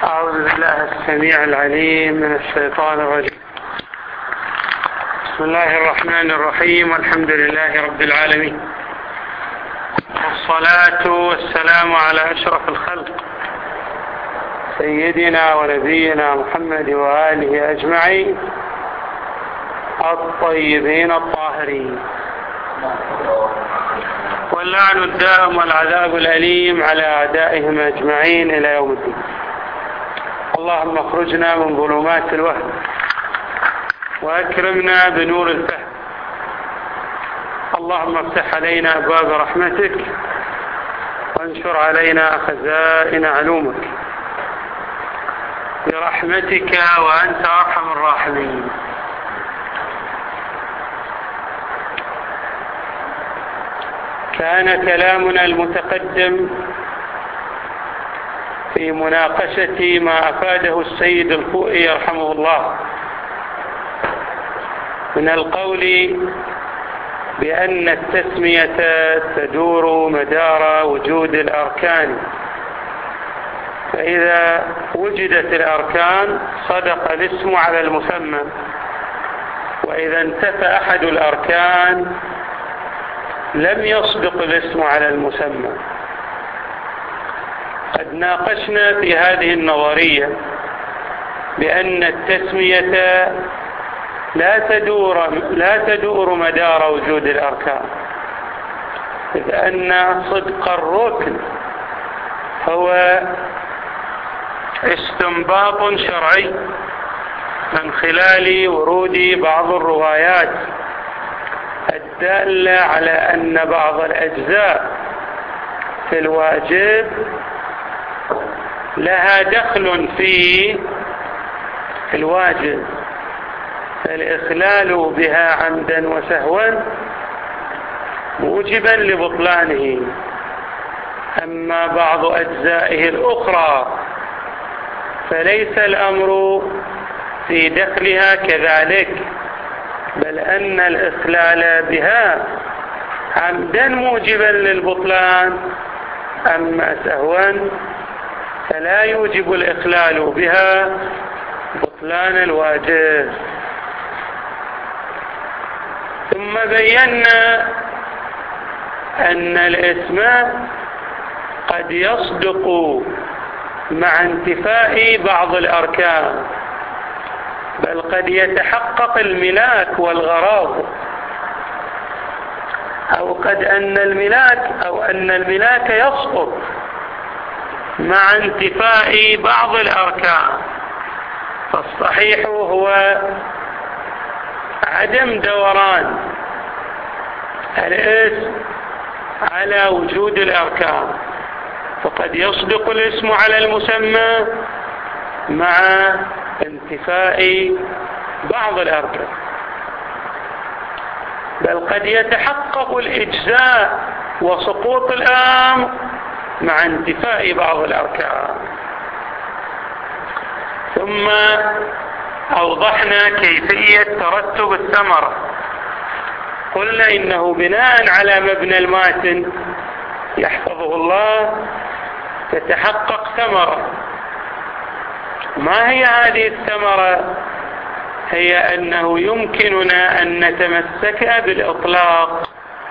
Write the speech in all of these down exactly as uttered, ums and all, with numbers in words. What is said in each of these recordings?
أعوذ بالله السميع العليم من الشيطان الرجيم. بسم الله الرحمن الرحيم، والحمد لله رب العالمين، والصلاة والسلام على أشرف الخلق سيدنا ونبينا محمد وآله أجمعين الطيبين الطاهرين، واللعن الدائم والعذاب الأليم على أعدائهم أجمعين إلى يوم الدين. اللهم اخرجنا من ظلمات الوهم وأكرمنا بنور الفهم. اللهم افتح علينا أبواب رحمتك وانشر علينا خزائن علومك برحمتك وأنت أرحم الراحمين. كان كلامنا المتقدم في مناقشة ما أفاده السيد الخوئي رحمه الله من القول بأن التسمية تدور مدار وجود الأركان، فإذا وجدت الأركان صدق الاسم على المسمى، وإذا انتفى أحد الأركان لم يصدق الاسم على المسمى. قد ناقشنا في هذه النظرية بأن التسمية لا تدور لا تدور مدار وجود الأركان، إذ أن صدق الركن هو استنباط شرعي من خلال ورود بعض الروايات الدالة على أن بعض الأجزاء في الواجب لها دخل في الواجب، فالإخلال بها عمدا وسهوا موجبا لبطلانه. أما بعض أجزائه الأخرى فليس الأمر في دخلها كذلك، بل أن الإخلال بها عمدا موجبا للبطلان، أما سهوا فلا يوجب الإخلال بها بطلان الواجب. ثم بينا أن الاسم قد يصدق مع انتفاء بعض الأركان، بل قد يتحقق الملاك والغراض، أو قد أن الملاك أو أن الملاك يسقط مع انتفاء بعض الأركان. فالصحيح هو عدم دوران الاسم على وجود الأركان، فقد يصدق الاسم على المسمى مع انتفاء بعض الأركان، بل قد يتحقق الإجزاء وسقوط الأمر مع انتفاء بعض الأركان. ثم أوضحنا كيفية ترتب الثمرة. قلنا إنه بناء على مبنى الماتن يحفظه الله تتحقق ثمرة. ما هي هذه الثمرة؟ هي أنه يمكننا أن نتمسك بالإطلاق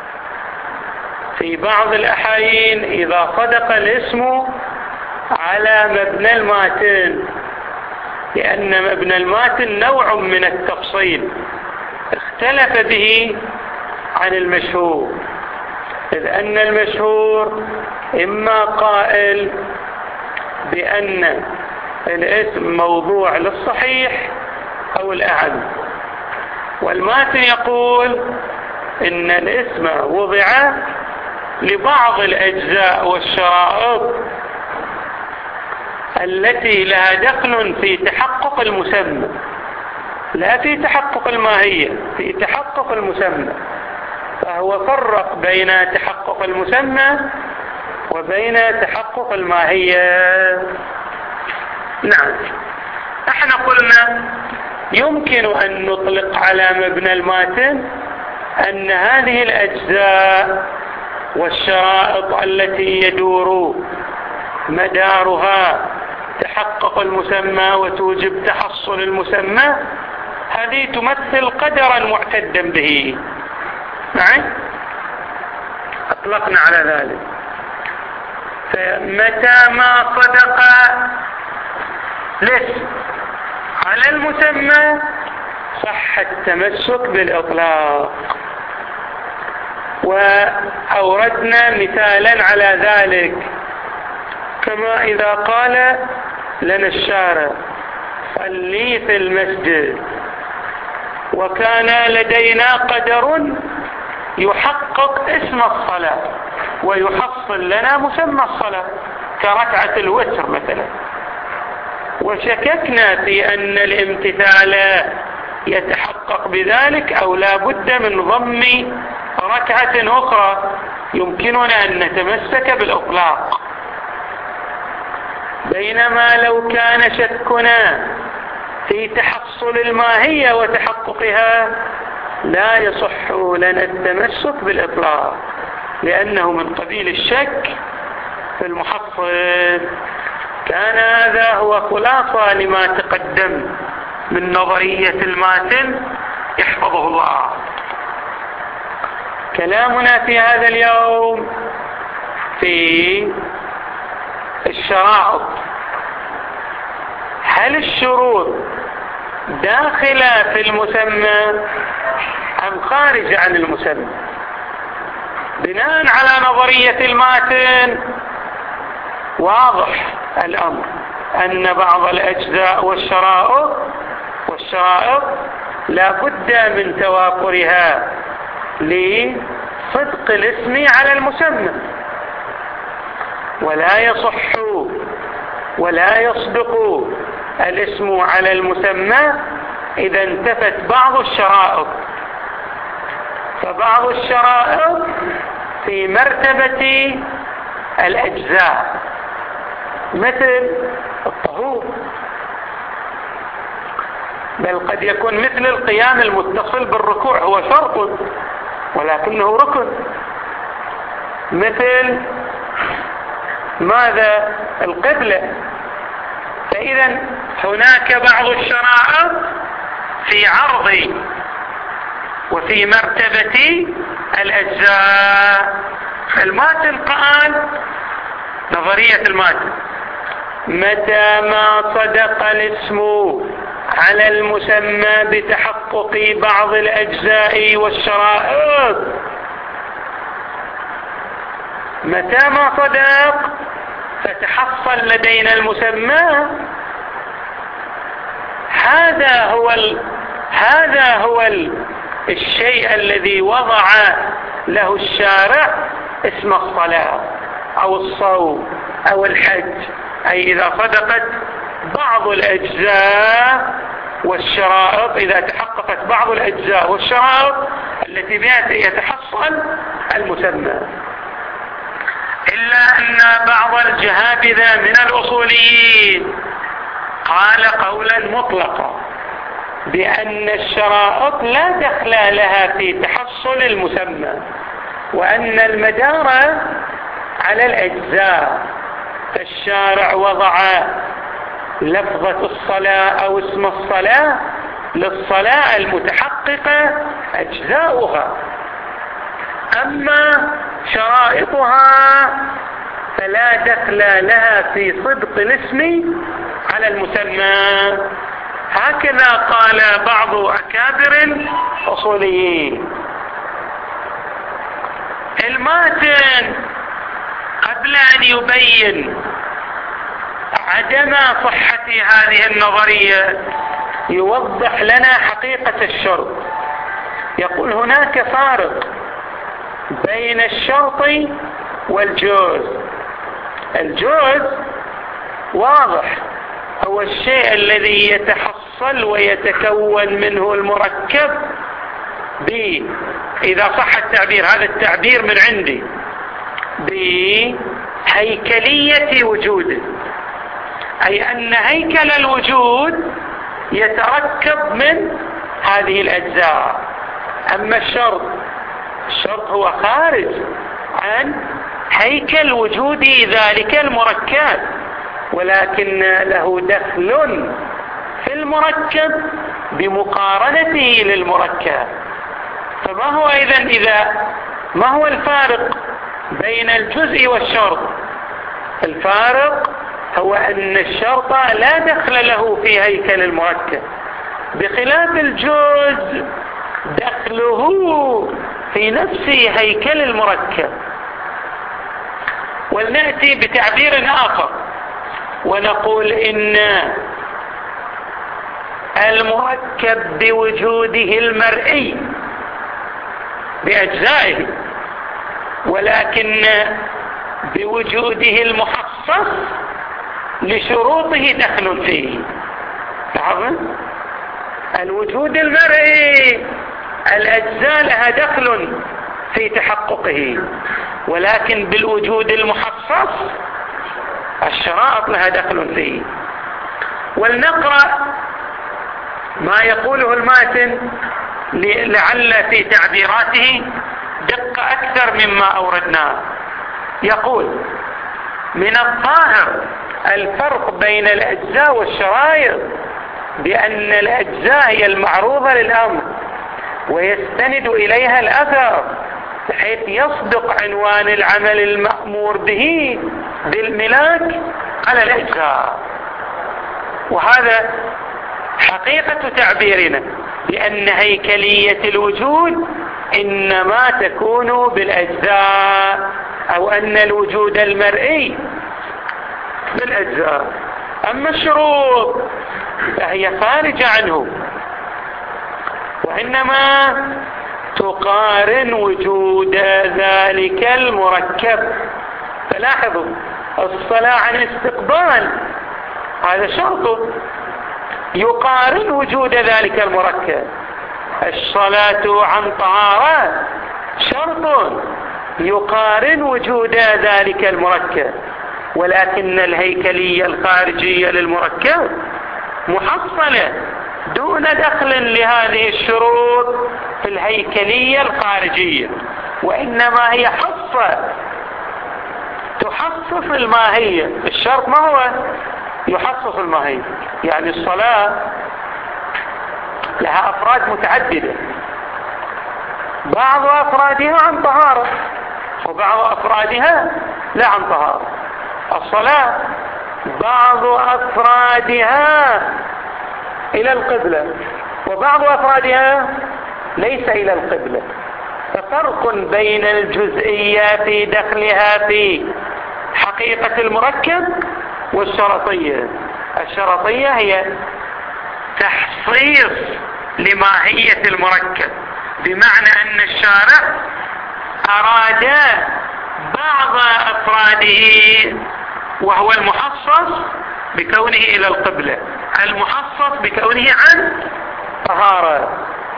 في بعض الأحايين إذا صدق الاسم على مبنى الماتن، لأن مبنى الماتن نوع من التفصيل اختلف به عن المشهور، إذ أن المشهور إما قائل بأن الاسم موضوع للصحيح أو الأعم، والماتن يقول إن الاسم وضع لبعض الأجزاء والشرائط التي لها دخل في تحقق المسمى، لا في تحقق الماهية، في تحقق المسمى. فهو فرق بين تحقق المسمى وبين تحقق الماهية. نعم، احنا قلنا يمكن أن نطلق على مبنى الماتن أن هذه الأجزاء والشرائط التي يدور مدارها تحقق المسمى وتوجب تحصل المسمى، هذه تمثل قدرا معتدا به. معي؟ أطلقنا على ذلك. فمتى ما صدق الاسم على المسمى صح التمسك بالإطلاق. وأوردنا مثالا على ذلك، كما إذا قال لنا الشارع صلي في المسجد، وكان لدينا قدر يحقق اسم الصلاة ويحصل لنا مسمى الصلاة كركعة الوتر مثلا، وشككنا في أن الامتثال يتحقق بذلك أو لا بد من ضم ركعة أخرى، يمكننا أن نتمسك بالإطلاق. بينما لو كان شكنا في تحصل الماهية وتحققها لا يصح لنا التمسك بالإطلاق، لأنه من قبيل الشك في المحصل. كان هذا هو خلاصة لما تقدم من نظرية الماتن يحفظه الله. كلامنا في هذا اليوم في الشرائط. هل الشروط داخلة في المسمى أم خارج عن المسمى؟ بناء على نظرية الماتن واضح الأمر أن بعض الأجزاء والشرائط والشرائط لا بد من توافرها لصدق الاسم على المسمى، ولا يصح ولا يصدق الاسم على المسمى إذا انتفت بعض الشرائط. فبعض الشرائط في مرتبة الأجزاء مثل الطهور، بل قد يكون مثل القيام المتصل بالركوع هو شرط ولكنه ركن. مثل ماذا؟ القبلة. فإذا هناك بعض الشرائط في عرض وفي مرتبة الأجزاء. الماتن قال نظرية الماتن متى ما صدق الاسم على المسمى بتحقق بعض الأجزاء والشرائط، متى ما صدق فتحصل لدينا المسمى، هذا هو ال... هذا هو ال... الشيء الذي وضع له الشارع اسم الصلاة أو الصوم أو الحج، أي إذا صدقت بعض الأجزاء والشرائط، إذا تحققت بعض الأجزاء والشرائط التي بها يتحصل المسمى. إلا أن بعض الجهابذة من الأصوليين قال قولا مطلقا بأن الشرائط لا دخل لها في تحصل المسمى، وأن المدار على الأجزاء. فالشارع وضع لفظة الصلاة أو اسم الصلاة للصلاة المتحققة أجزاؤها، أما شرائطها فلا دخل لها في صدق الاسم على المسمى. هكذا قال بعض أكابر الأصوليين. الماتن قبل أن يبين عدم صحة هذه النظرية يوضح لنا حقيقة الشرط. يقول هناك فارق بين الشرط والجوز. الجوز واضح، هو الشيء الذي يتحصل ويتكون منه المركب ب إذا صح التعبير، هذا التعبير من عندي، بهيكلية وجوده، أي أن هيكل الوجود يتركب من هذه الأجزاء. أما الشرط، الشرط هو خارج عن هيكل وجود ذلك المركب، ولكن له دخل في المركب بمقارنته للمركب. فما هو إذن إذا ما هو الفارق بين الجزء والشرط؟ الفارق هو أن الشرط لا دخل له في هيكل المركب، بخلاف الجزء دخله في نفس هيكل المركب. ولنأتي بتعبير آخر ونقول إن المركب بوجوده المرئي بأجزائه، ولكن بوجوده المحصص لشروطه دخل فيه. لاحظوا الوجود المرئي الأجزاء لها دخل في تحققه، ولكن بالوجود المحصص الشرائط لها دخل فيه. ولنقرأ ما يقوله الماتن لعل في تعبيراته دقة أكثر مما أوردناه. يقول: من الظاهر الفرق بين الأجزاء والشرائط بأن الأجزاء هي المعروضة للأمر ويستند إليها الأثر، بحيث يصدق عنوان العمل المأمور به بالملاك على الأجزاء. وهذا حقيقة تعبيرنا بأن هيكلية الوجود إنما تكون بالأجزاء، أو أن الوجود المرئي بالأجزاء. أما الشروط فهي خارجة عنه، وإنما تقارن وجود ذلك المركب. فلاحظوا الصلاة عن استقبال هذا شرط يقارن وجود ذلك المركب. الصلاة عن طهارة شرط يقارن وجود ذلك المركب. ولكن الهيكلية الخارجية للمركب محصلة دون دخل لهذه الشروط في الهيكلية الخارجية، وإنما هي حصة تحصص الماهية. الشرط ما هو يحصص الماهية، يعني الصلاة لها أفراد متعددة، بعض أفرادها عن طهارة وبعض أفرادها لا عن طهارة. الصلاة بعض أفرادها إلى القبلة وبعض أفرادها ليس إلى القبلة. ففرق بين الجزئية في دخلها في حقيقة المركب والشرطية. الشرطية هي تحصيص لماهية المركب، بمعنى أن الشارع أراد بعض أفراده وهو المحصص بكونه إلى القبلة، المحصص بكونه عن طهارة.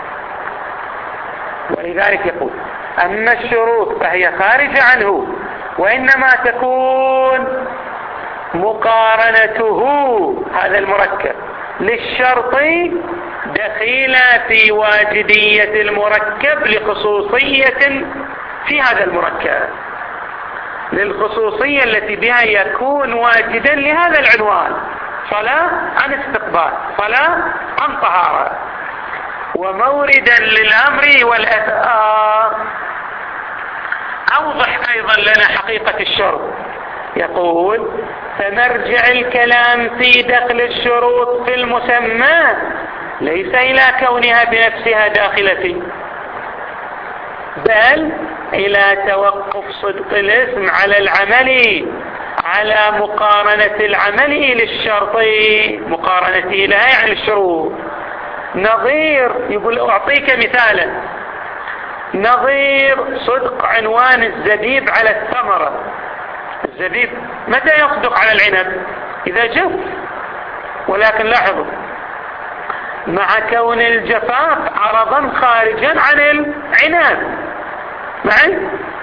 ولذلك يقول: أما الشروط فهي خارجة عنه، وإنما تكون مقارنته هذا المركب للشرط دخيلة في واجدية المركب لخصوصية في هذا المركب، للخصوصية التي بها يكون واجدا لهذا العنوان: صلاة عن استقبال، صلاة عن طهارة. وموردا للأمر والأثار. أوضح أيضا لنا حقيقة الشرط. يقول: فمرجع الكلام في دخل الشروط في المسمى ليس إلى كونها بنفسها داخلة فيه، بل إلى توقف صدق الاسم على العمل، على مقارنة العمل للشرط، مقارنته لها يعني الشروط. نظير، يقول أعطيك مثالا، نظير صدق عنوان الزبيب على الثمرة. الزبيب متى يصدق على العنب؟ إذا جف. ولكن لاحظوا مع كون الجفاف عرضا خارجا عن العنب معي،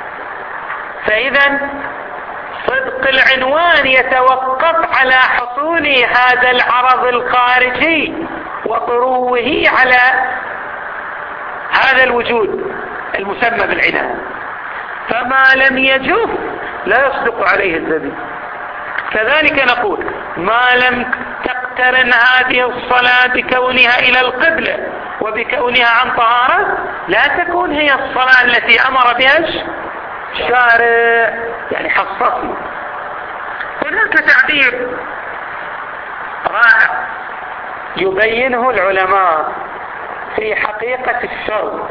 فإذا صدق العنوان يتوقف على حصول هذا العرض الخارجي وطروه على هذا الوجود المسمى بالعنب. فما لم يجف لا يصدق عليه الزبيب. كذلك نقول ما لم تقترن هذه الصلاة بكونها إلى القبلة وبكونها عن طهارة لا تكون هي الصلاة التي أمر بها الشارع، يعني حصصنا. هناك تعبير رائع يبينه العلماء في حقيقة الشرط،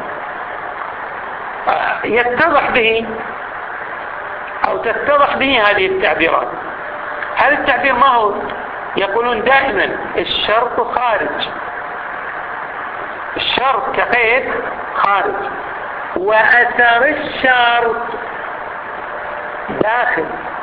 يتضح به أو تتضح به هذه التعبيرات. هذا التعبير ما هو؟ يقولون دائما الشرط خارج، الشرط كقيد خارج، وأثر الشرط داخل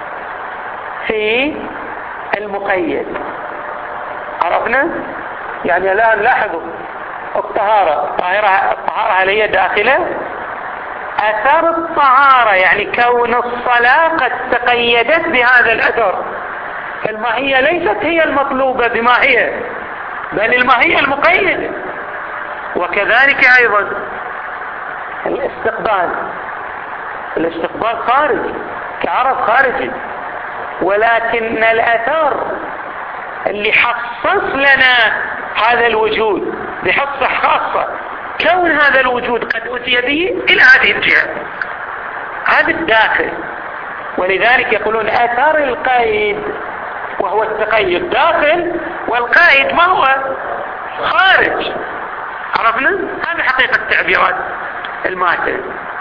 في المقيد. عرفنا؟ يعني الآن لاحظوا الطهارة، الطهارة هل هي داخلة؟ أثر الطهارة يعني كون الصلاة قد تقيدت بهذا الأثر، فالماهية ليست هي المطلوبة بماهية، بل الماهية المقيدة. وكذلك أيضا الاستقبال، الاستقبال خارجي كعرض خارجي، ولكن الأثر اللي حصص لنا هذا الوجود بحصة خاصة كون هذا الوجود قد أتي به إلى هذه الجهة، هذا الداخل. ولذلك يقولون أثر القيد وهو التقيد داخل، والقائد ما هو؟ خارج. عرفنا؟ هذه حقيقة تعبيرات الماتن.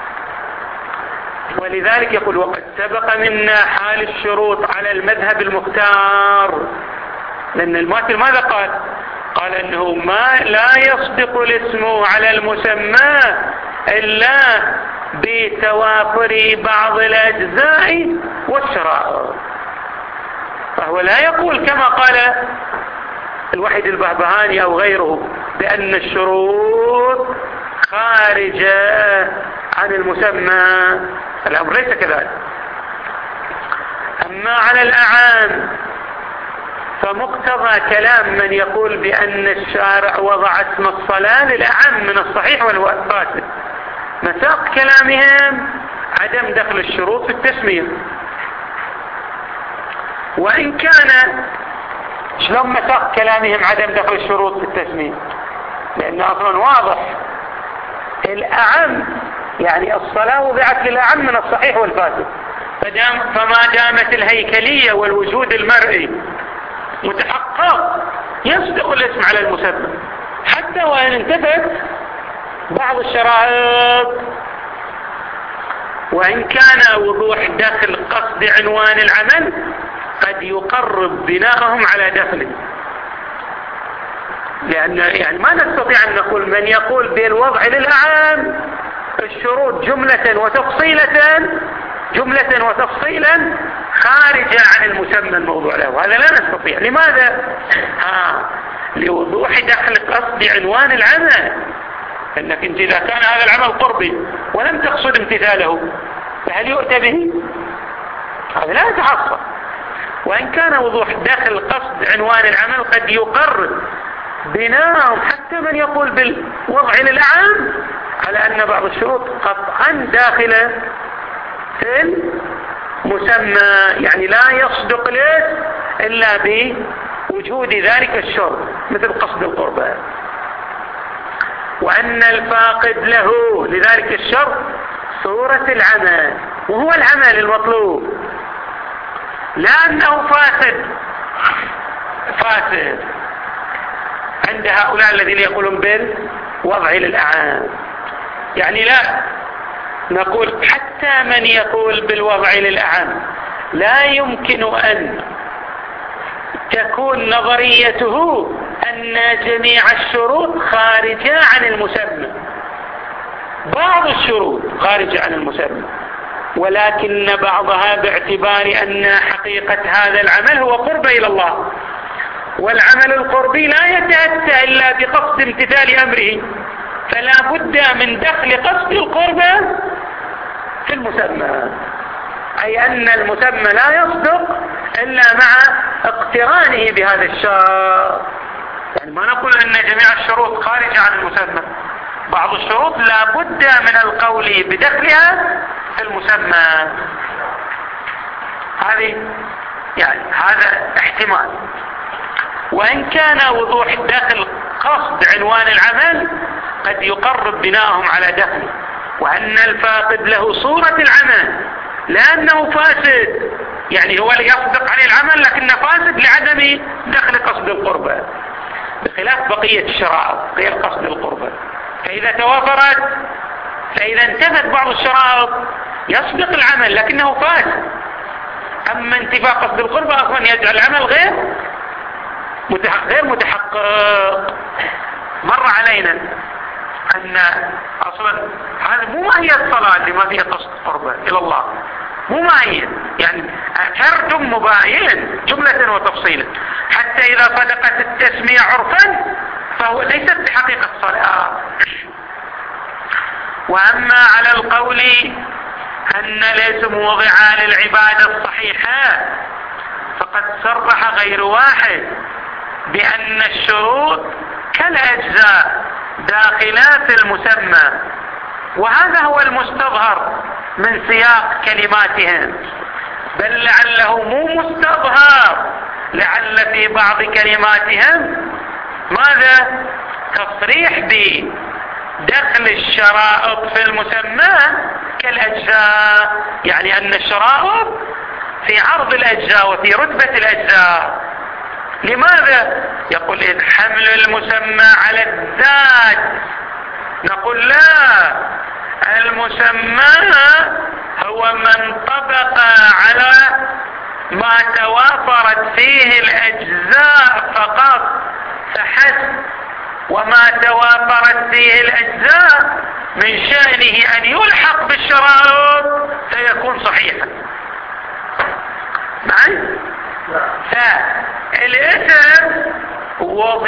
ولذلك يقول وقد سبق منا حال الشروط على المذهب المختار، لأن الماتن ماذا قال؟ قال أنه ما لا يصدق الاسم على المسمى إلا بتوافر بعض الأجزاء والشرائع. فهو لا يقول كما قال الوحيد البهبهاني أو غيره بأن الشروط خارجة عن المسمى، الأمر ليس كذلك. أما على الأعام فمقتضى كلام من يقول بأن الشارع وضع اسم الصلاة للأعم من الصحيح والفاسد، مساق كلامهم عدم دخل الشروط في التسمية. وإن كان شلون مساق كلامهم عدم دخل الشروط في التسمية؟ لأن أصلا واضح الأعم يعني الصلاة وضعت للأعم من الصحيح والفاسد، فدام فما دامت الهيكلية والوجود المرئي متحقق يصدق الاسم على المسمى، حتى وإن انتفت بعض الشرائط. وإن كان وضوح دخل قصد عنوان العمل قد يقرب بناءهم على دخله، لأن يعني ما نستطيع أن نقول من يقول بالوضع للأعام الشروط جملة وتفصيلة جملة وتفصيلا خارجة عن المسمى الموضوع له، هذا لا نستطيع. لماذا؟ ها لوضوح دخل قصد عنوان العمل، أنك انت إذا كان هذا العمل قربي ولم تقصد امتثاله فهل يؤتى به؟ هذا لا يتحصل. وإن كان وضوح دخل قصد عنوان العمل قد يقرر بناءهم حتى من يقول بالوضع للأعام على أن بعض الشروط قطعا داخلة في المسمى، يعني لا يصدق الاسم إلا بوجود ذلك الشرط مثل قصد القربى. وأن الفاقد له لذلك الشرط صورة العمل، وهو العمل المطلوب، لا أنه فاسد فاسد عند هؤلاء الذين يقولون بالوضع للأعام. يعني لا نقول حتى من يقول بالوضع للأعام لا يمكن أن تكون نظريته أن جميع الشروط خارجة عن المسمى، بعض الشروط خارجة عن المسمى، ولكن بعضها باعتبار أن حقيقة هذا العمل هو قرب إلى الله، والعمل القربي لا يتأتى إلا بقصد امتثال أمره، فلا بد من دخل قصد القربة في المسمى، أي أن المسمى لا يصدق إلا مع اقترانه بهذا الشرط. يعني ما نقول أن جميع الشروط خارجة عن المسمى، بعض الشروط لا بد من القول بدخلها في المسمى. هذه يعني هذا احتمال. وإن كان وضوح دخل قصد عنوان العمل قد يقرب بناءهم على دخل، وأن الفاقد له صورة العمل لأنه فاسد، يعني هو اللي يصدق عليه العمل لكنه فاسد لعدم دخل قصد القربة، بخلاف بقية الشرائط غير قصد القربة. فإذا توافرت، فإذا انتفت بعض الشرائط يصدق العمل لكنه فاسد. أما انتفاء قصد القربة أصلا يجعل العمل غير غير متحقق. مر علينا أن أصلا هذا مو ماهية الصلاة اللي ما فيها قصد قربة إلى الله، مو ماهية، يعني فرد مباين جملة وتفصيلا. حتى إذا صدقت التسمية عرفا فهو ليست بحقيقة الصلاة. وأما على القول أن الاسم وضع للعبادة الصحيحة فقد صرح غير واحد بأن الشروط كالأجزاء داخلات المسمى، وهذا هو المستظهر من سياق كلماتهم، بل لعله مو مستظهر، لعل في بعض كلماتهم ماذا؟ تصريح بدخل الشرائط في المسمى كالأجزاء، يعني أن الشرائط في عرض الأجزاء وفي رتبة الأجزاء. لماذا؟ يقول إذ حمل المسمى على الذات. نقول لا، المسمى هو من طبق على ما توافرت فيه الأجزاء فقط فحسب، وما توافرت فيه الأجزاء من شأنه أن يلحق بالشرائط فيكون صحيحا. معي؟ فالاسم وضع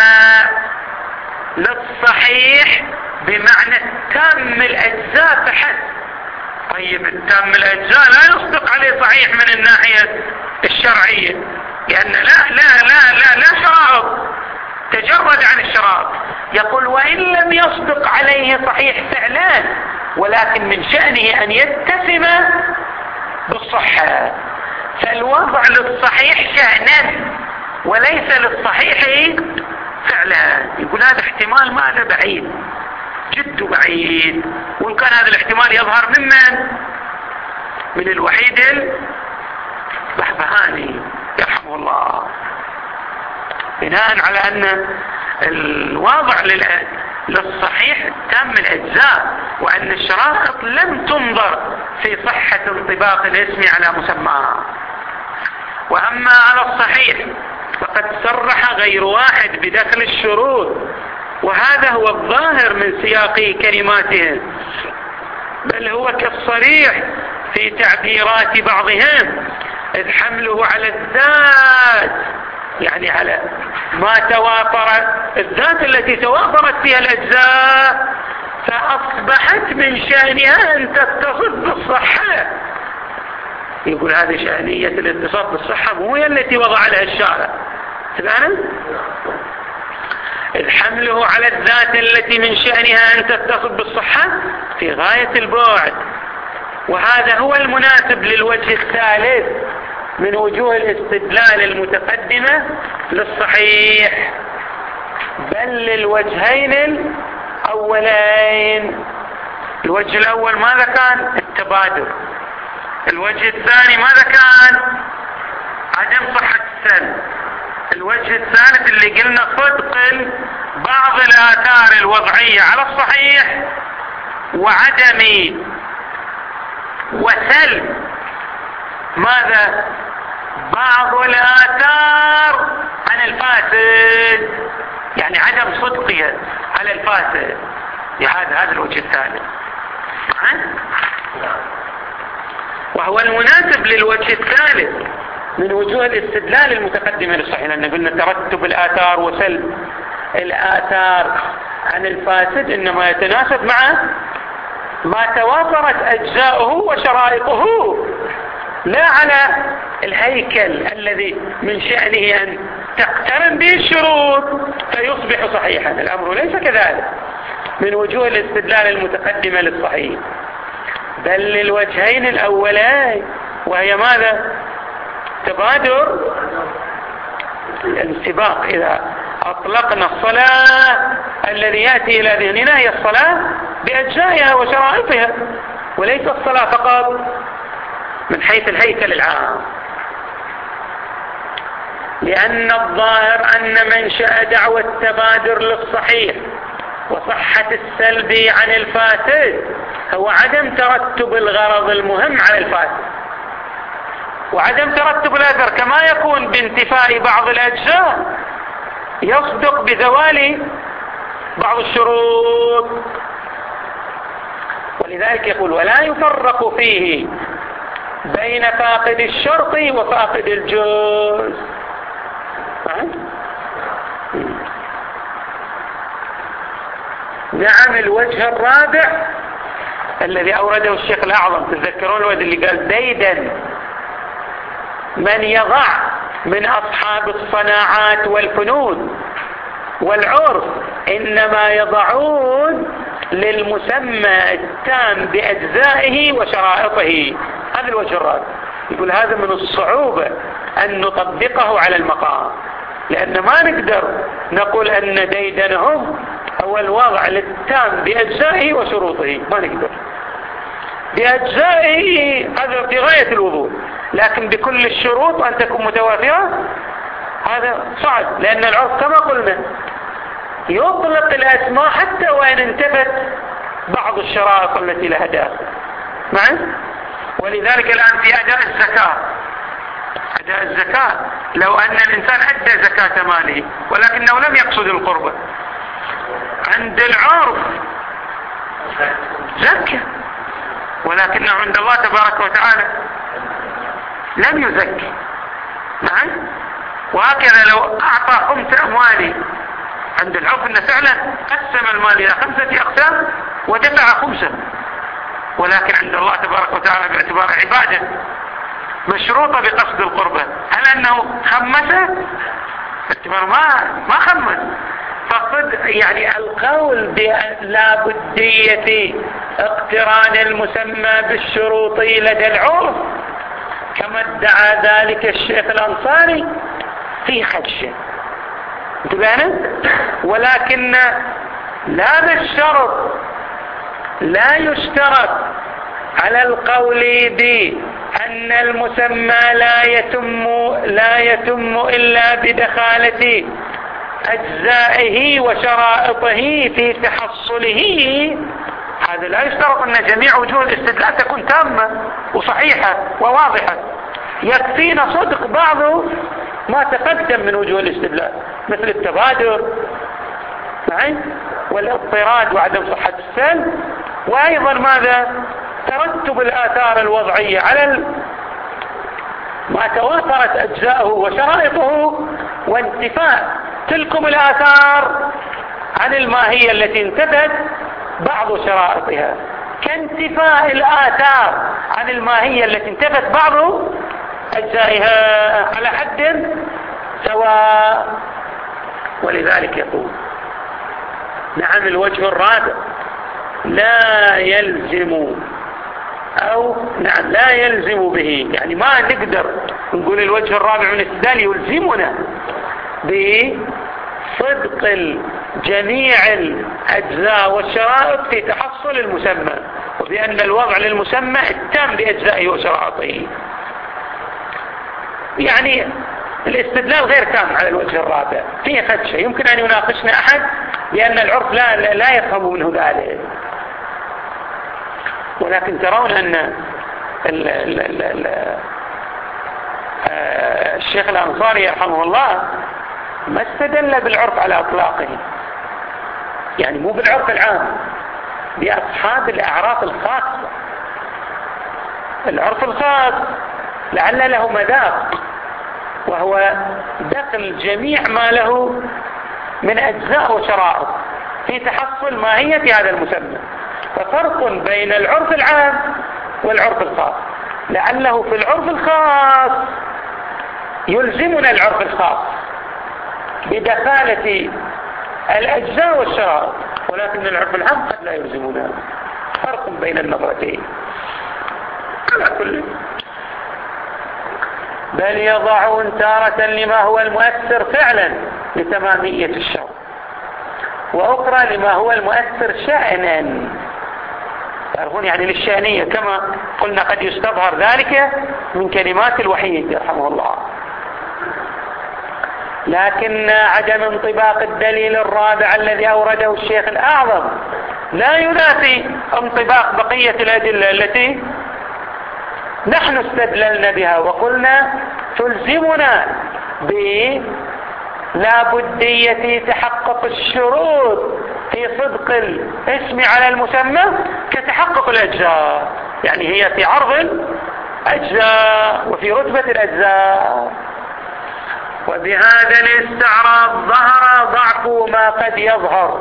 للصحيح بمعنى تام الأجزاء فحسب. طيب التام الأجزاء لا يصدق عليه صحيح من الناحية الشرعية، لأن لا لا لا لا لا شرائط، تجرد عن الشرائط. يقول وإن لم يصدق عليه صحيح فعلا، ولكن من شأنه أن يتسم بالصحة، فالوضع للصحيح شأنا وليس للصحيح فعلا. يقول هذا احتمال ما له بعيد، جد بعيد، وإن كان هذا الاحتمال يظهر ممن؟ من الوحيد البحبهاني يرحمه الله، بناء على أن الوضع للصحيح تم الأجزاء، وأن الشرائط لم تنظر في صحة انطباق الاسم على مسماه. وأما على الصحيح فقد صرح غير واحد بدخل الشروط، وهذا هو الظاهر من سياق كلماتهم، بل هو كالصريح في تعبيرات بعضهم، إذ حمله على الذات، يعني على ما توافرت الذات التي توافرت فيها الأجزاء فأصبحت من شأنها أن تتصف بالصحة. يقول هذه شأنية الاتصاف بالصحة مو هي التي وضع لها الشارع. تبعنا؟ إذ حمله على الذات التي من شأنها أن تتصف بالصحة في غاية البعد، وهذا هو المناسب للوجه الثالث من وجوه الاستدلال المتقدمة للصحيح، بل للوجهين الأولين. الوجه الأول ماذا كان؟ التبادل. الوجه الثاني ماذا كان؟ عدم صحة السلب. الوجه الثالث اللي قلنا صدق بعض الآثار الوضعية على الصحيح وعدم وسلب ماذا؟ بعض الآثار عن الفاسد، يعني عدم صدقها على الفاسد. هذا هذا الوجه الثالث، وهو المناسب للوجه الثالث من وجوه الاستدلال المتقدمة للصحيح، لأن قلنا ترتب الآثار وسلب الآثار عن الفاسد إنما يتناسب مع ما توافرت أجزاؤه وشرائطه، لا على الهيكل الذي من شأنه أن تقترن به الشروط فيصبح صحيحا. الأمر ليس كذلك من وجوه الاستدلال المتقدمة للصحيح، بل للوجهين الأولين، وهي ماذا؟ تبادر الانسباق. إذا أطلقنا الصلاة الذي يأتي إلى ذهننا هي الصلاة بأجزائها وشرائطها، وليس الصلاة فقط من حيث الهيكل العام، لأن الظاهر أن منشأ دعوة التبادر للصحيح وصحة السلب عن الفاسد هو عدم ترتب الغرض المهم على الفاسد، وعدم ترتب الأثر كما يكون بانتفاء بعض الأجزاء يصدق بزوال بعض الشروط. ولذلك يقول ولا يفرق فيه بين فاقد الشرط وفاقد الجزء. نعم. الوجه الرابع الذي أورده الشيخ الأعظم، تذكرون الوجه اللي قال ديدا من يضع من أصحاب الصناعات والفنون والعرف إنما يضعون للمسمى التام بأجزائه وشرائطه. هذا الوجه الرابع. يقول هذا من الصعوبة أن نطبقه على المقام، لأن ما نقدر نقول أن ديدنهم هو الوضع للتام بأجزائه وشروطه، ما نقدر. بأجزائه هذا في غاية الوضوح، لكن بكل الشروط أن تكون متوافرة هذا صعب، لأن العرف كما قلنا يطلق الأسماء حتى وإن انتفت بعض الشرائط التي لها داخل. معي؟ ولذلك الآن في أداء الزكاة، أداء الزكاة لو أن الإنسان أدى زكاة ماله ولكنه لم يقصد القربة، عند العرف زكى، ولكنه عند الله تبارك وتعالى لم يزكي. معي؟ وهكذا لو أعطى خمس أموالي عند العرف أنه فعلا قسم المال إلى خمسة أقسام ودفع خمسة، ولكن عند الله تبارك وتعالى باعتبار عبادة مشروطة بقصد القربة، هل أنه خمسه؟ باعتبار ما ما خمس. فقد يعني القول بلا بدية اقتران المسمى بالشروط لدى العرف كما ادعى ذلك الشيخ الأنصاري في خدشه، انتبهنا؟ ولكن لا بالشرط، لا يشترط على القول بأن المسمى لا يتم لا يتم إلا بدخالة أجزائه وشرائطه في تحصله. هذا لا يشترط أن جميع وجوه الاستدلال تكون تامة وصحيحة وواضحة، يكفينا صدق بعض ما تقدم من وجوه الاستدلال مثل التبادر والاضطراد وعدم صحة السلب، وأيضا ماذا؟ ترتب الآثار الوضعية على ما توافرت أجزاؤه وشرائطه وانتفاء تلكم الآثار عن الماهية التي انتفت بعض شرائطها، كانتفاء الآثار عن الماهية التي انتفت بعض أجزائها على حد سواء. ولذلك يقول نعم الوجه الرابع لا يلزم أو نعم لا يلزم به، يعني ما نقدر نقول الوجه الرابع من الاستدلال يلزمنا بصدق جميع الأجزاء والشرائط في تحصل المسمى، وبأن الوضع للمسمى التام بأجزائه وشرائطه. يعني الاستدلال غير تام على الوجه الرابع، فيه خدشة، يمكن أن يناقشنا أحد لأن العرف لا, لا يفهم منه ذلك. ولكن ترون أن ال ال ال ال الشيخ الأنصاري رحمه الله ما استدل بالعرف على إطلاقه، يعني مو بالعرف العام، بأصحاب الأعراف الخاصة. العرف الخاص لعل له مذاق، وهو دخل جميع ما له من أجزاء وشرائط في تحصل ماهية هذا المسمى. ففرق بين العرف العام والعرف الخاص، لعله في العرف الخاص يلزمنا العرف الخاص بدخالة الأجزاء والشرائط، ولكن العرف العام قد لا يلزمنا. فرق بين النظرتين. على كل بل يضعون تارة لما هو المؤثر فعلا لتمامية الشرط، وأخرى لما هو المؤثر شأنا. تعرفون يعني للشأنية كما قلنا قد يستظهر ذلك من كلمات الوحيد رحمه الله. لكن عدم انطباق الدليل الرابع الذي أورده الشيخ الأعظم لا ينافي انطباق بقية الأدلة التي نحن استدللنا بها وقلنا تلزمنا بلابدية تحقق الشروط في صدق الاسم على المسمى كتحقق الأجزاء، يعني هي في عرض الأجزاء وفي رتبة الأجزاء. وبهذا الاستعراض ظهر ضعف ما قد يظهر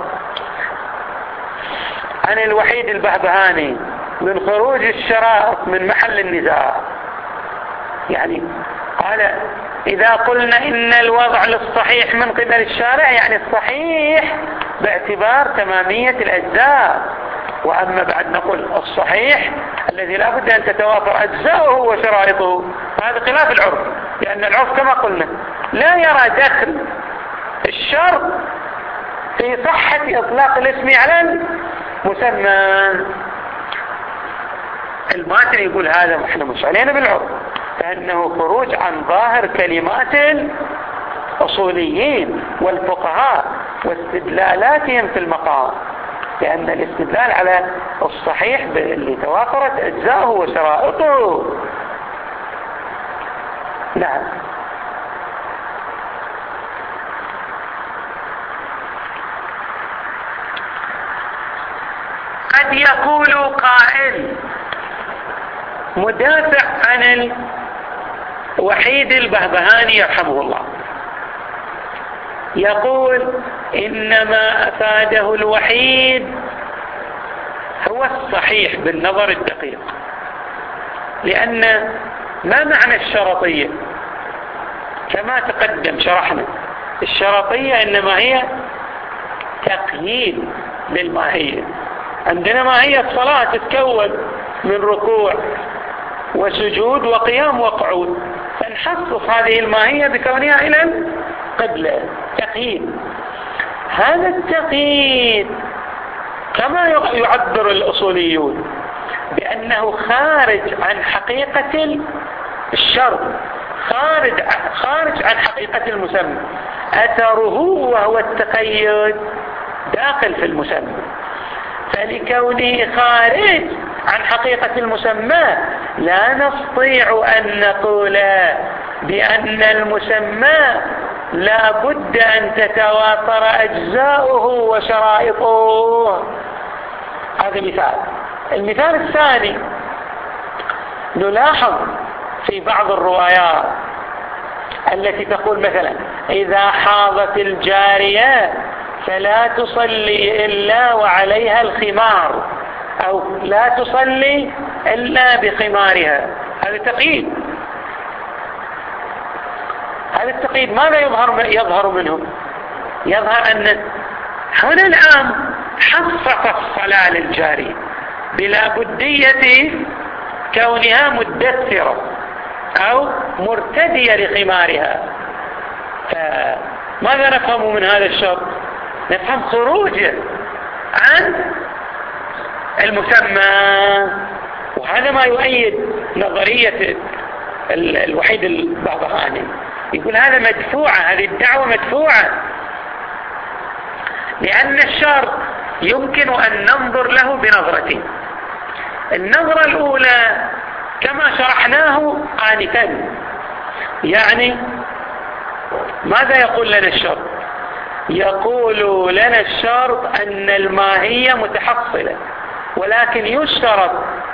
عن الوحيد البهبهاني من خروج الشرائط من محل النزاع. يعني قال إذا قلنا إن الوضع للصحيح من قبل الشارع يعني الصحيح باعتبار تمامية الأجزاء، وأما بعد نقول الصحيح الذي لا بد أن تتوافر أجزاؤه وشرائطه، هذا خلاف العرف، لأن العرف كما قلنا لا يرى دخل الشرط في صحة إطلاق الاسم على المسمى. الماتن يقول هذا احنا مش علينا بالعرف، فإنه خروج عن ظاهر كلمات الأصوليين والفقهاء واستدلالاتهم في المقام، لأن الاستدلال على الصحيح اللي توافرت أجزاؤه وشرائطه. نعم. قد يقول قائل مدافع عن الوحيد البهبهاني رحمه الله، يقول إنما أفاده الوحيد هو الصحيح بالنظر الدقيق، لأن ما معنى الشرطية؟ كما تقدم شرحنا الشرطية إنما هي تقييد للماهية. عندنا ماهية الصلاة تتكون من ركوع وسجود وقيام وقعود، فنحصص هذه الماهية بكونها إلى القبلة، تقييد. هذا التقييد كما يعبر الأصوليون بأنه خارج عن حقيقة الشرط، خارج خارج عن حقيقة المسمى، أثره وهو التقيد داخل في المسمى. فلكونه خارج عن حقيقة المسمى لا نستطيع أن نقول بأن المسمى لا بد أن تتوافر أجزاؤه وشرائطه. هذا مثال. المثال الثاني نلاحظ في بعض الروايات التي تقول مثلا إذا حاضت الجارية فلا تصلي إلا وعليها الخمار، أو لا تصلي إلا بخمارها. هذا تقييد. هذا التقييد ماذا يظهر يظهر منه؟ يظهر أن هنا الآن حصت الصلاة للجارية بلا بدية كونها مدثرة أو مرتدية لخمارها. فماذا نفهم من هذا الشرط؟ نفهم خروجه عن المسمى، وهذا ما يؤيد نظرية الوحيد البهبهاني. يقول هذا مدفوعة، هذه الدعوة مدفوعة، لأن الشرط يمكن أن ننظر له بنظرتين. النظرة الأولى كما شرحناه آنفا، يعني ماذا يقول لنا الشرط؟ يقول لنا الشرط أن الماهية متحصلة، ولكن يشترط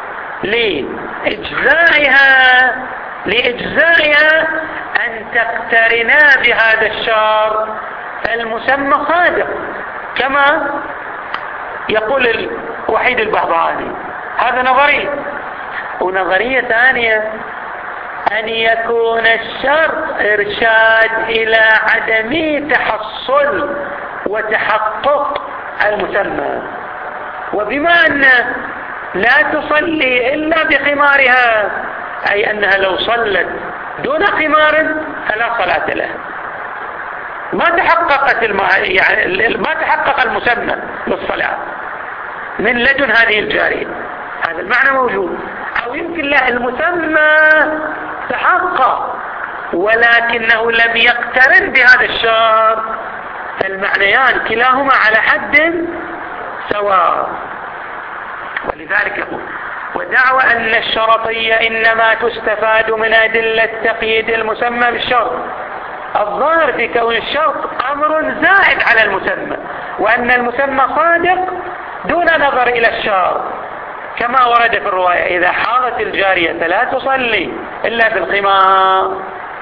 لإجزائها لإجزائها أن تقترنا بهذا الشرط، فالمسمى صادق كما يقول الوحيد البهبهاني. هذا نظرية. ونظرية ثانية أن يكون الشرط إرشاد إلى عدم تحصل وتحقق المسمى، وبما أن لا تصلي إلا بخمارها، أي أنها لو صلت دون خمار فلا صلاة له. ما تحققت الم... يعني ما تحقق المسمى للصلاة من لدن هذه الجارية، هذا المعنى موجود. أو يمكن له المسمى تحقق ولكنه لم يقترن بهذا الشرط، فالمعنيان كلاهما على حد سواء. ولذلك يقول: ودعوى أن الشرطية إنما تستفاد من أدلة تقييد المسمى بالشرط الظاهر في كون الشرط أمر زائد على المسمى، وأن المسمى صادق دون نظر إلى الشرط، كما ورد في الرواية: إذا حاضت الجارية فلا تصلي إلا بالخمار.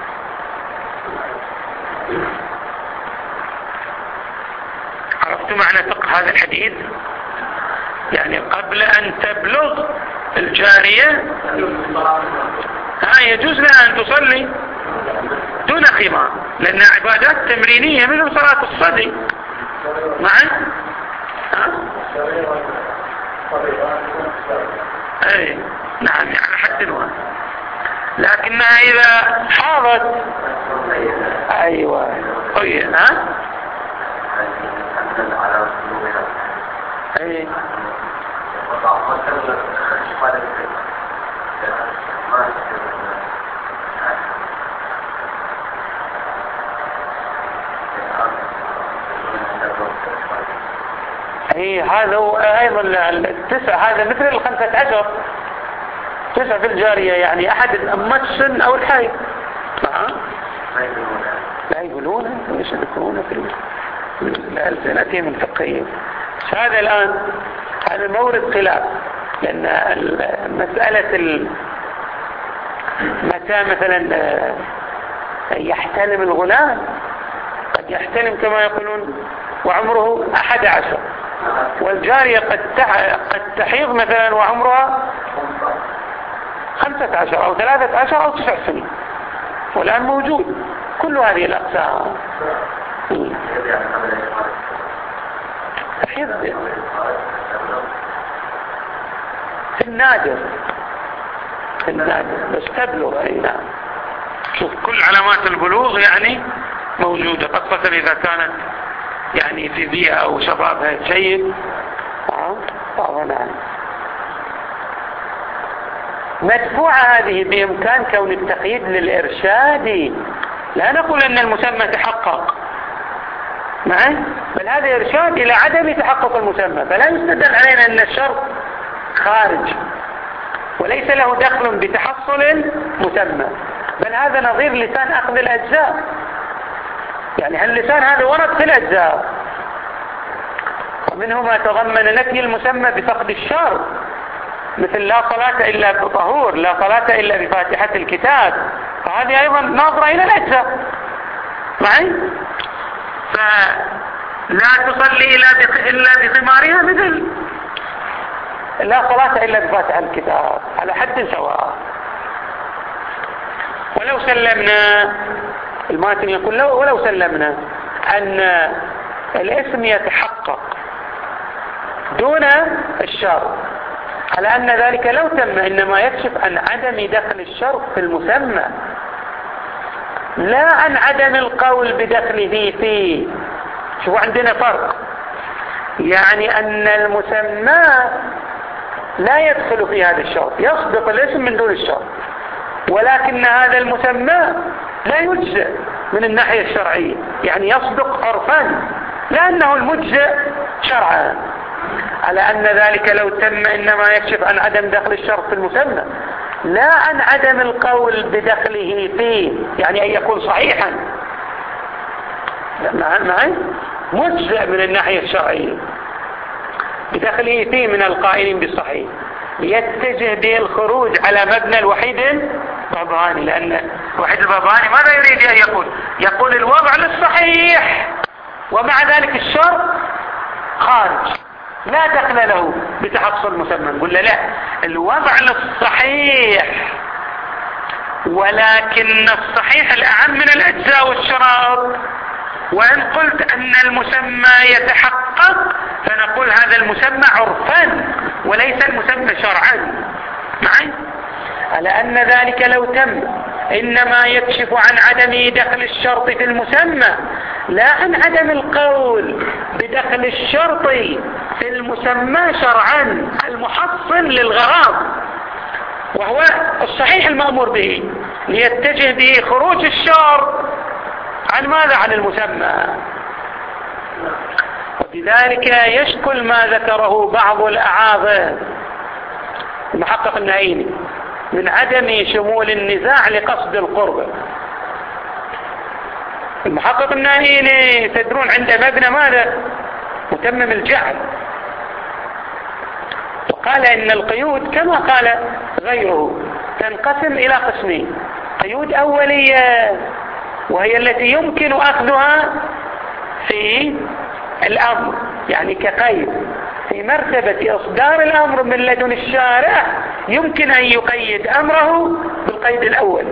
عرفت معنى فقه هذا الحديث؟ يعني قبل أن تبلغ الجارية ها يجوز لها أن تصلي دون خمار، لأنها عبادات تمرينية مثل صلاة الصدي. معي؟ ها؟ أي نعم، يعني حد واحد. لكنها إذا حاضت أيوة أي ها أي أي هذا هو أيضا التسع، هذا مثل الخمسة عشر تسع في الجارية، يعني أحد الأمات السن أو الحي. لا يقولون ويشركون في الألسنة من فقهية. هذا الآن هذا مورد خلاف، لأن مسألة متى مثلا يحتلم الغلام، قد يحتلم كما يقولون وعمره أحد عشر، والجارية قد قد تحيض مثلا وعمرها خمسة عشر أو ثلاثة عشر أو تسع سنين، والآن موجود كل هذه الأقسام. تحيض في النادر، في النادر بس تبلغ. أي نعم، شوف كل علامات البلوغ يعني موجودة، خاصة إذا كانت يعني في بيئة أو شبابها جيد. طبعا مدفوعة هذه بإمكان كون التقييد للإرشاد، لا نقول أن المسمى تحقق معه، بل هذا إرشاد إلى عدم تحقق المسمى، فلا يستدل علينا أن الشرط خارج وليس له دخل بتحصل المسمى، بل هذا نظير لسان أخذ الأجزاء. يعني اللسان هذا ورد في الأجزاء، ومنه ما تضمن نفي المسمى بفقد الشرط، مثل لا صلاة إلا بطهور، لا صلاة إلا بفاتحة الكتاب، فهذه أيضا ناظرة إلى الأجزاء. معي؟ فلا تصلي إلا بخمارها مثل لا صلاة إلا بفاتحة الكتاب، على حد سواء. ولو سلمنا، الماتن يقول لو ولو سلمنا أن الاسم يتحقق دون الشرط، على أن ذلك لو تم إنما يكشف عن عدم دخل الشرط في المسمى، لا عن عدم القول بدخله فيه. شوفوا عندنا فرق، يعني أن المسمى لا يدخل في هذا الشرط، يصدق الاسم من دون الشرط، ولكن هذا المسمى لا يجزئ من الناحية الشرعية، يعني يصدق عرفا لأنه المجزئ شرعا، على أن ذلك لو تم إنما يكشف عن عدم دخل الشرط في المسمى، لا عن عدم القول بدخله فيه، يعني أن يكون صحيحا معي مجزئ من الناحية الشرعية بدخله فيه من القائلين بالصحيح، يتجه به الخروج على مبنى الوحيد الباباني. لأن الوحيد الباباني ماذا يريد أن يقول؟ يقول الوضع للصحيح ومع ذلك الشرط خارج لا دخل له بتحصل مسمى. نقول له لا، الوضع للصحيح، ولكن الصحيح الأهم من الأجزاء والشرائط. وإن قلت أن المسمى يتحقق فنقول هذا المسمى عرفا وليس المسمى شرعا. معي؟ على أن ذلك لو تم إنما يكشف عن عدم دخل الشرط في المسمى، لا عن عدم القول بدخل الشرط في المسمى شرعا المحصل للغراض، وهو الصحيح المأمور به، ليتجه به خروج الشرط عن ماذا؟ عن المسمى. وبذلك يشكل ما ذكره بعض الأعاظم المحقق النعيمي من عدم شمول النزاع لقصد القربة. المحقق النعيمي تدرون عنده مبنى ماذا؟ متمم الجعل، وقال إن القيود كما قال غيره تنقسم إلى قسمين: قيود أولية وهي التي يمكن أخذها في الأمر، يعني كقيد في مرتبة إصدار الأمر من لدن الشارع، يمكن أن يقيد أمره بالقيد الأول.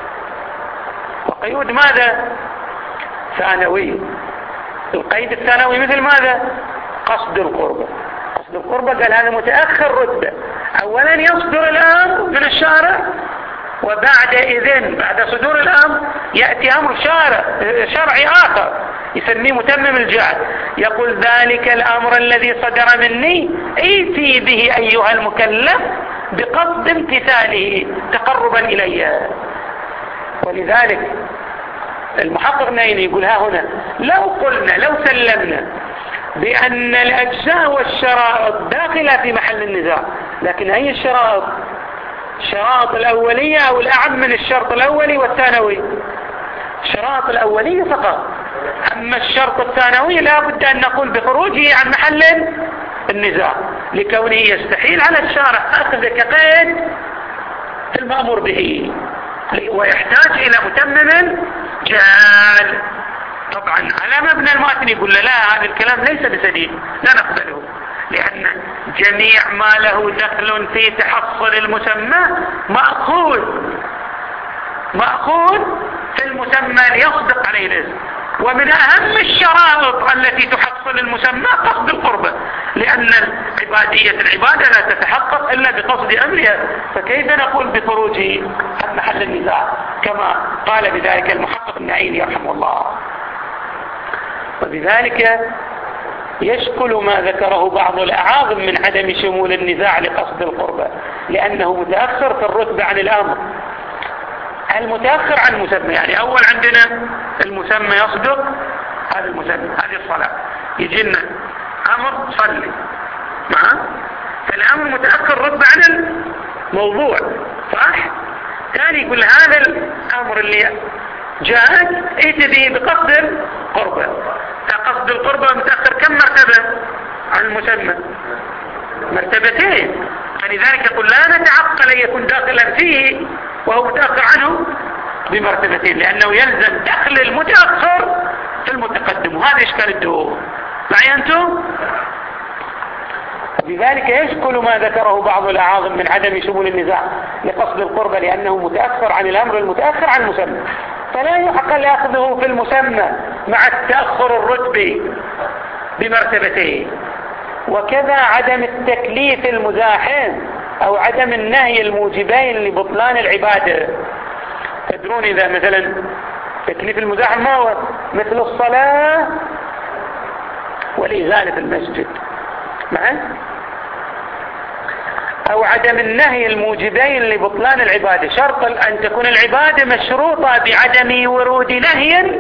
وقيود ماذا؟ ثانوي. القيد الثانوي مثل ماذا؟ قصد القربة. قصد القربة قال هذا متأخر رتبة، أولا يصدر الأمر من الشارع، وبعد إذن بعد صدور الأمر يأتي أمر شارع شرعي آخر يسميه متمم الجعل، يقول ذلك الأمر الذي صدر مني ائتي به أيها المكلف بقصد امتثاله تقربا إلي. ولذلك المحقق نين يقول ها هنا لو قلنا لو سلمنا بأن الأجزاء والشرائط داخلة في محل النزاع، لكن أي الشرائط؟ الشرائط الأولية أو الأعم من الشرط الأولي والثانوي؟ الشرائط الأولية فقط، أما الشرط الثانوي لا بد أن نقول بخروجه عن محل النزاع لكونه يستحيل على الشارع أخذ كقيد في المأمور به، ويحتاج إلى متمم جال. طبعا على مبنى الماتن يقول له لا، هذا الكلام ليس بسديد، لا نقبله، لأن جميع ما له دخل في تحصل المسمى مأخوذ مأخوذ في المسمى ليصدق عليه الاسم. ومن أهم الشرائط التي تحصل المسمى قصد القربة، لأن عبادية العبادة لا تتحقق إلا بقصد أمرها، فكيف نقول بخروجه عن محل النزاع كما قال بذلك المحقق النعيمي رحمه الله. وبذلك يشكل ما ذكره بعض الأعاظم من عدم شمول النزاع لقصد القربة، لأنه متأخر في الرتبة عن الأمر، المتأخر عن المسمى. يعني أول عندنا المسمى يصدق، هذا المسمى هذه الصلاة، يجينا أمر صلي معه، فالأمر متأخر رتبة عن الموضوع، صح؟ ثاني يقول هذا الأمر اللي جاءت ائت به بقصد القربة، فقصد القربة متأخر كم مرتبة عن المسمى؟ مرتبتين. فلذلك يقول لا نتعقل أن يكون داخلا فيه وهو متأخر عنه بمرتبتين، لأنه يلزم دخل المتأخر في المتقدم، وهذا إشكال الدور. معي أنتم؟ بذلك يشكل ما ذكره بعض الأعاظم من عدم شمول النزاع لقصد القربة، لأنه متأخر عن الأمر المتأخر عن المسمى، فلا يعقل أخذه في المسمى مع التأخر الرتبي بمرتبتين. وكذا عدم التكليف المزاحم أو عدم النهي الموجبين لبطلان العبادة. تدرون إذا مثلا تكليف المزاحم ما هو؟ مثل الصلاة والإزالة في المسجد، معه؟ أو عدم النهي الموجبين لبطلان العبادة، شرط أن تكون العبادة مشروطة بعدم ورود نهي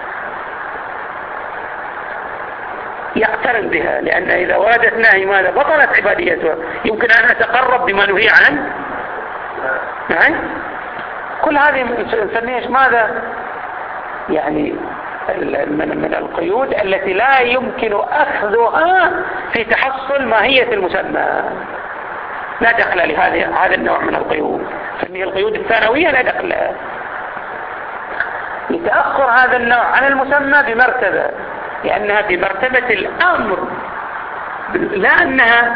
يقترن بها، لأن إذا وردت نهي ماذا؟ بطلت عباديتها. يمكن أن أتقرب بما نهي عنه، معي؟ كل هذه نسميها ماذا؟ يعني من من القيود التي لا يمكن أخذها في تحصل ماهية المسمى، لا دخل لهذا هذا النوع من القيود، فهي القيود الثانوية لا دخل لها. لتأخر هذا النوع عن المسمى بمرتبة، لأنها في مرتبة الأمر، لا أنها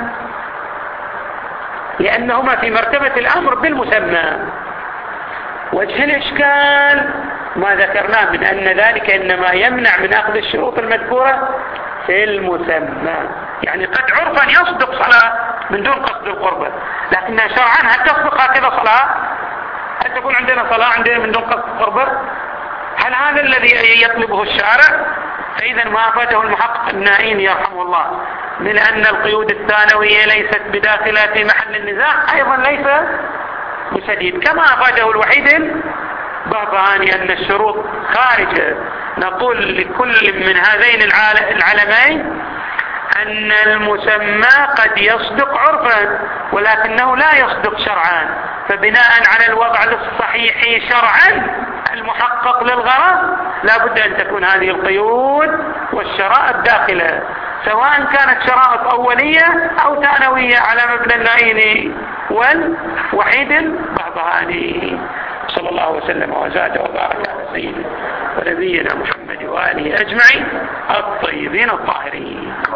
لأنهما في مرتبة الأمر بالمسمى. وجه الإشكال ما ذكرناه من أن ذلك إنما يمنع من أخذ الشروط المذكورة في المسمى. يعني قد عرفا يصدق صلاة من دون قصد القربة، لكنها شرعا هل تصدق هكذا صلاة؟ هل تكون عندنا صلاة عندنا من دون قصد قربة؟ هل هذا الذي يطلبه الشارع؟ فإذا ما أفاده المحقق النائين يرحمه الله من أن القيود الثانوية ليست بداخلة في محل النزاع أيضا ليس بسديد، كما أفاده الوحيد البهبهاني أن الشروط خارجة. نقول لكل من هذين العلمين أن المسمى قد يصدق عرفا ولكنه لا يصدق شرعا، فبناء على الوضع الصحيح شرعا المحقق للغرض لا بد أن تكون هذه القيود والشرائط داخلة، سواء كانت شرائط أولية أو ثانوية على مبنى النائين والوحيد البهبهاني. صلى الله وسلم وزاد وبارك على سيدنا ونبينا محمد وآله أجمعين الطيبين الطاهرين.